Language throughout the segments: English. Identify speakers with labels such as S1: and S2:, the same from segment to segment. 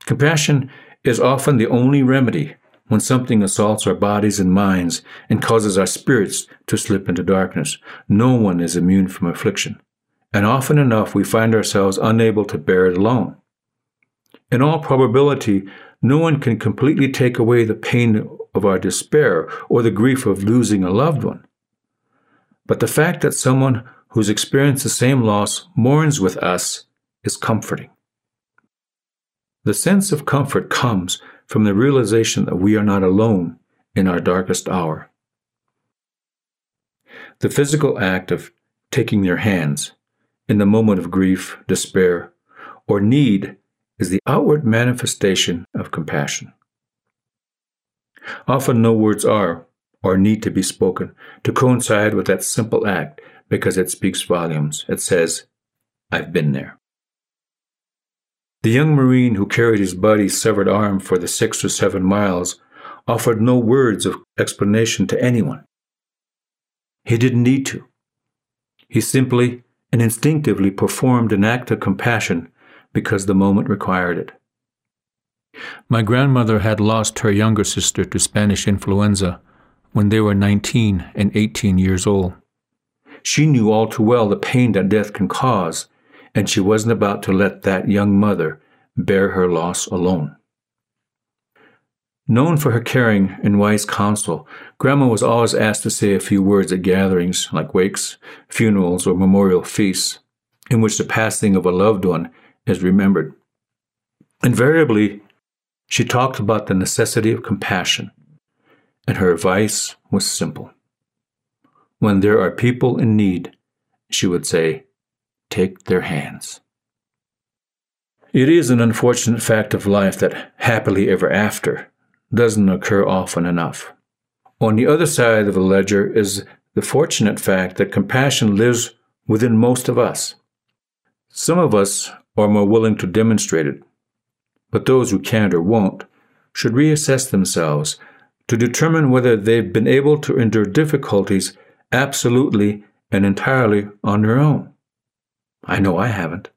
S1: Compassion is often the only remedy when something assaults our bodies and minds and causes our spirits to slip into darkness. No one is immune from affliction, and often enough we find ourselves unable to bear it alone. In all probability, no one can completely take away the pain of our despair or the grief of losing a loved one. But the fact that someone who's experienced the same loss mourns with us is comforting. The sense of comfort comes from the realization that we are not alone in our darkest hour. The physical act of taking their hands in the moment of grief, despair, or need is the outward manifestation of compassion. Often no words are or need to be spoken to coincide with that simple act because it speaks volumes. It says, "I've been there." The young Marine who carried his buddy's severed arm for the 6 or 7 miles offered no words of explanation to anyone. He didn't need to. He simply and instinctively performed an act of compassion because the moment required it. My grandmother had lost her younger sister to Spanish influenza when they were 19 and 18 years old. She knew all too well the pain that death can cause, and she wasn't about to let that young mother bear her loss alone. Known for her caring and wise counsel, Grandma was always asked to say a few words at gatherings like wakes, funerals, or memorial feasts, in which the passing of a loved one is remembered. Invariably, she talked about the necessity of compassion, and her advice was simple. When there are people in need, she would say, take their hands. It is an unfortunate fact of life that happily ever after doesn't occur often enough. On the other side of the ledger is the fortunate fact that compassion lives within most of us. Some of us are more willing to demonstrate it, but those who can't or won't should reassess themselves to determine whether they've been able to endure difficulties absolutely and entirely on their own. I know I haven't.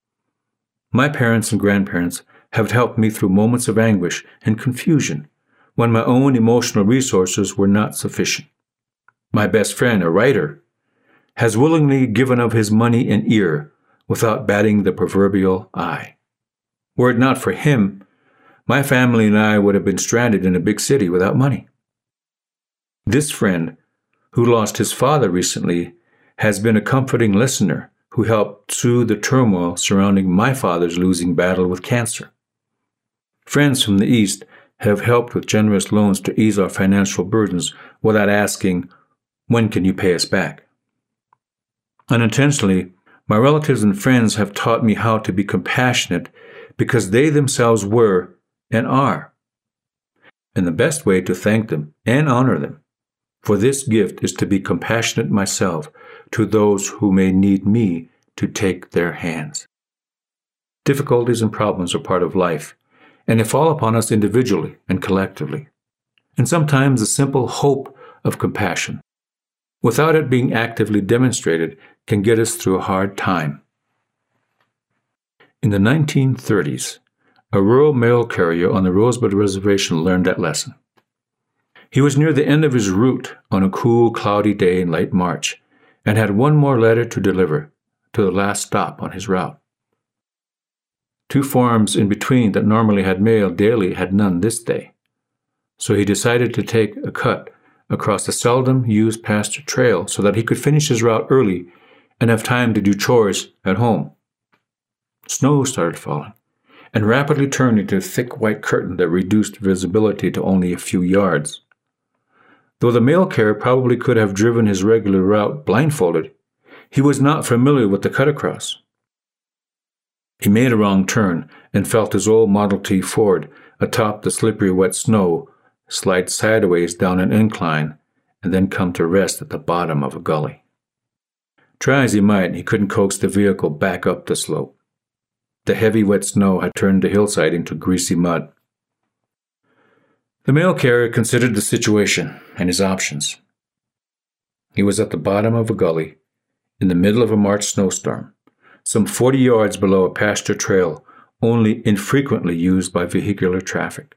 S1: My parents and grandparents have helped me through moments of anguish and confusion when my own emotional resources were not sufficient. My best friend, a writer, has willingly given of his money and ear without batting the proverbial eye. Were it not for him, my family and I would have been stranded in a big city without money. This friend, who lost his father recently, has been a comforting listener who helped soothe the turmoil surrounding my father's losing battle with cancer. Friends from the East have helped with generous loans to ease our financial burdens without asking, "When can you pay us back?" Unintentionally, my relatives and friends have taught me how to be compassionate because they themselves were and are. And the best way to thank them and honor them for this gift is to be compassionate myself to those who may need me to take their hands. Difficulties and problems are part of life, and they fall upon us individually and collectively. And sometimes the simple hope of compassion, without it being actively demonstrated, can get us through a hard time. In the 1930s, a rural mail carrier on the Rosebud Reservation learned that lesson. He was near the end of his route on a cool, cloudy day in late March and had one more letter to deliver to the last stop on his route. 2 farms in between that normally had mail daily had none this day, so he decided to take a cut across the seldom-used pasture trail so that he could finish his route early and have time to do chores at home. Snow started falling and rapidly turned into a thick white curtain that reduced visibility to only a few yards. Though the mail carrier probably could have driven his regular route blindfolded, he was not familiar with the cut across. He made a wrong turn and felt his old Model T Ford atop the slippery wet snow slide sideways down an incline and then come to rest at the bottom of a gully. Try as he might, he couldn't coax the vehicle back up the slope. The heavy wet snow had turned the hillside into greasy mud. The mail carrier considered the situation and his options. He was at the bottom of a gully in the middle of a March snowstorm, some 40 yards below a pasture trail only infrequently used by vehicular traffic.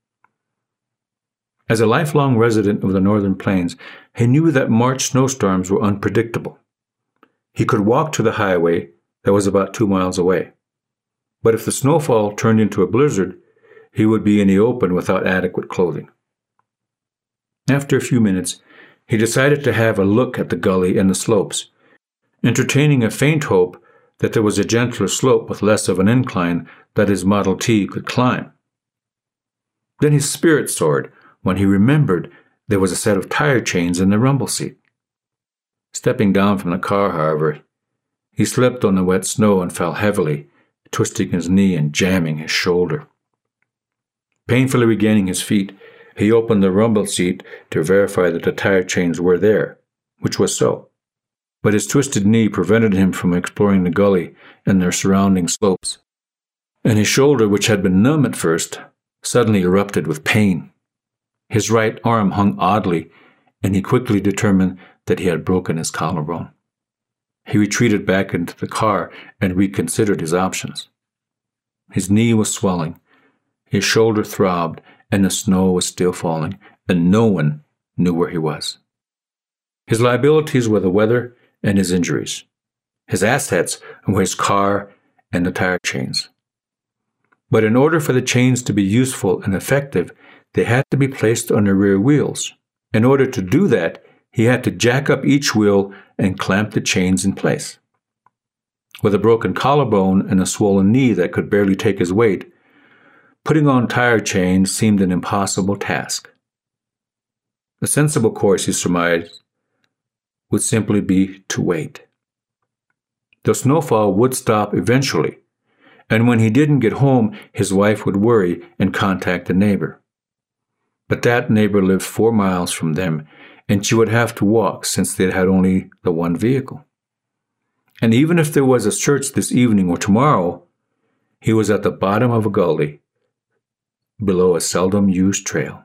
S1: As a lifelong resident of the Northern Plains, he knew that March snowstorms were unpredictable. He could walk to the highway that was about 2 miles away. But if the snowfall turned into a blizzard, he would be in the open without adequate clothing. After a few minutes, he decided to have a look at the gully and the slopes, entertaining a faint hope that there was a gentler slope with less of an incline that his Model T could climb. Then his spirit soared when he remembered there was a set of tire chains in the rumble seat. Stepping down from the car, however, he slipped on the wet snow and fell heavily, twisting his knee and jamming his shoulder. Painfully regaining his feet, he opened the rumble seat to verify that the tire chains were there, which was so. But his twisted knee prevented him from exploring the gully and their surrounding slopes, and his shoulder, which had been numb at first, suddenly erupted with pain. His right arm hung oddly, and he quickly determined that he had broken his collarbone. He retreated back into the car and reconsidered his options. His knee was swelling, his shoulder throbbed, and the snow was still falling, and no one knew where he was. His liabilities were the weather and his injuries. His assets were his car and the tire chains. But in order for the chains to be useful and effective, they had to be placed on the rear wheels. In order to do that, he had to jack up each wheel and clamp the chains in place. With a broken collarbone and a swollen knee that could barely take his weight, putting on tire chains seemed an impossible task. The sensible course, he surmised, would simply be to wait. The snowfall would stop eventually, and when he didn't get home, his wife would worry and contact a neighbor. But that neighbor lived 4 miles from them, and she would have to walk since they had only the one vehicle. And even if there was a search this evening or tomorrow, he was at the bottom of a gully, below a seldom used trail.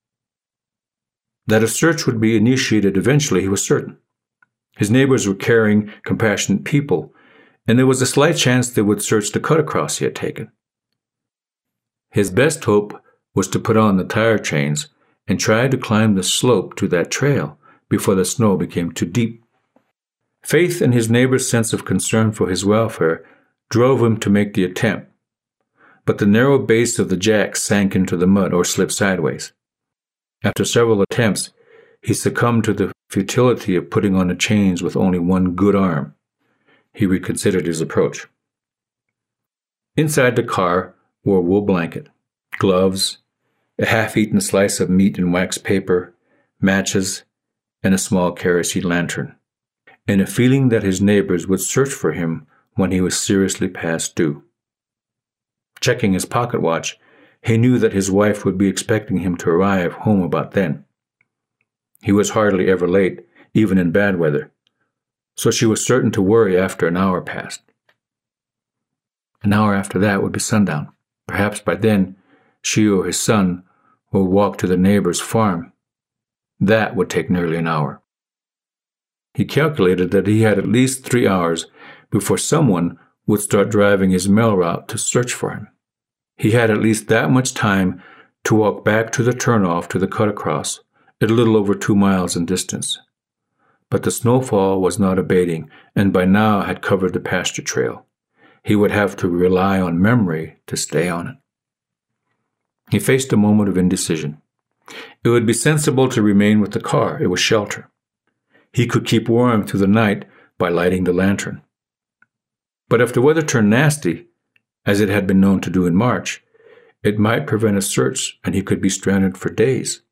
S1: That a search would be initiated eventually, he was certain. His neighbors were caring, compassionate people, and there was a slight chance they would search the cut across he had taken. His best hope was to put on the tire chains and try to climb the slope to that trail before the snow became too deep. Faith in his neighbor's sense of concern for his welfare drove him to make the attempt, but the narrow base of the jack sank into the mud or slipped sideways. After several attempts, he succumbed to the futility of putting on the chains with only one good arm. He reconsidered his approach. Inside the car were a wool blanket, gloves, a half-eaten slice of meat in wax paper, matches, and a small kerosene lantern, and a feeling that his neighbors would search for him when he was seriously past due. Checking his pocket watch, he knew that his wife would be expecting him to arrive home about then. He was hardly ever late, even in bad weather, so she was certain to worry after an hour passed. An hour after that would be sundown. Perhaps by then, she or his son would walk to the neighbor's farm. That would take nearly an hour. He calculated that he had at least 3 hours before someone would start driving his mail route to search for him. He had at least that much time to walk back to the turnoff to the cut across, a little over 2 miles in distance. But the snowfall was not abating, and by now had covered the pasture trail. He would have to rely on memory to stay on it. He faced a moment of indecision. It would be sensible to remain with the car. It was shelter. He could keep warm through the night by lighting the lantern. But if the weather turned nasty, as it had been known to do in March, it might prevent a search and he could be stranded for days.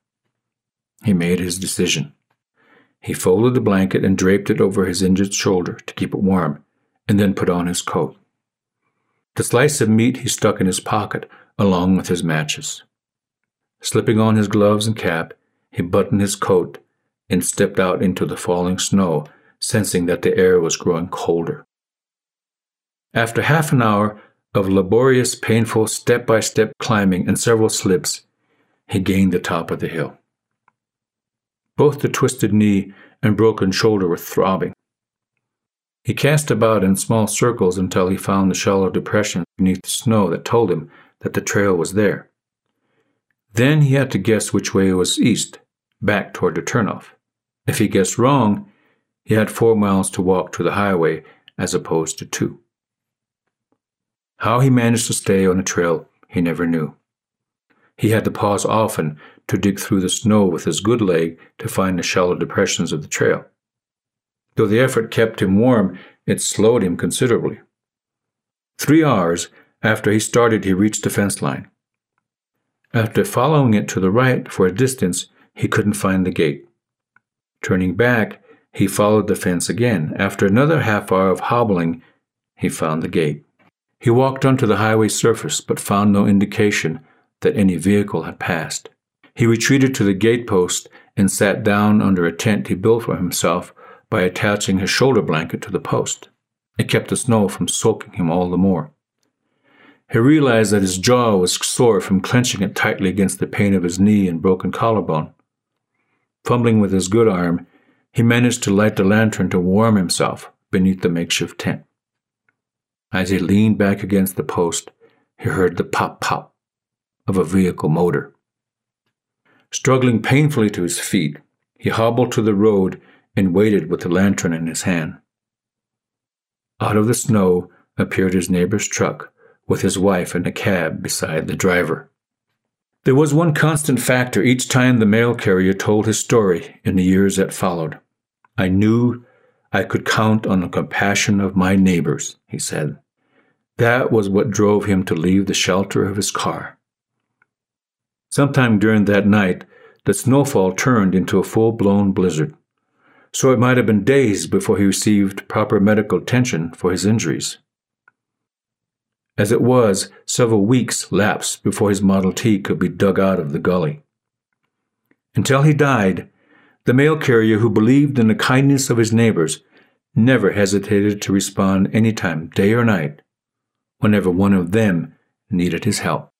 S1: He made his decision. He folded the blanket and draped it over his injured shoulder to keep it warm, and then put on his coat. The slice of meat he stuck in his pocket along with his matches. Slipping on his gloves and cap, he buttoned his coat and stepped out into the falling snow, sensing that the air was growing colder. After half an hour of laborious, painful, step-by-step climbing and several slips, he gained the top of the hill. Both the twisted knee and broken shoulder were throbbing. He cast about in small circles until he found the shallow depression beneath the snow that told him that the trail was there. Then he had to guess which way was east, back toward the turnoff. If he guessed wrong, he had 4 miles to walk to the highway as opposed to 2. How he managed to stay on the trail, he never knew. He had to pause often to dig through the snow with his good leg to find the shallow depressions of the trail. Though the effort kept him warm, it slowed him considerably. 3 hours after he started, he reached the fence line. After following it to the right for a distance, he couldn't find the gate. Turning back, he followed the fence again. After another half hour of hobbling, he found the gate. He walked onto the highway surface, but found no indication that any vehicle had passed. He retreated to the gate post and sat down under a tent he built for himself by attaching his shoulder blanket to the post. It kept the snow from soaking him all the more. He realized that his jaw was sore from clenching it tightly against the pain of his knee and broken collarbone. Fumbling with his good arm, he managed to light the lantern to warm himself beneath the makeshift tent. As he leaned back against the post, he heard the pop-pop of a vehicle motor. Struggling painfully to his feet, he hobbled to the road and waited with the lantern in his hand. Out of the snow appeared his neighbor's truck, with his wife in a cab beside the driver. There was one constant factor each time the mail carrier told his story in the years that followed. I knew I could count on the compassion of my neighbors, he said. That was what drove him to leave the shelter of his car. Sometime during that night, the snowfall turned into a full-blown blizzard, so it might have been days before he received proper medical attention for his injuries. As it was, several weeks lapsed before his Model T could be dug out of the gully. Until he died, the mail carrier who believed in the kindness of his neighbors never hesitated to respond any time, day or night, whenever one of them needed his help.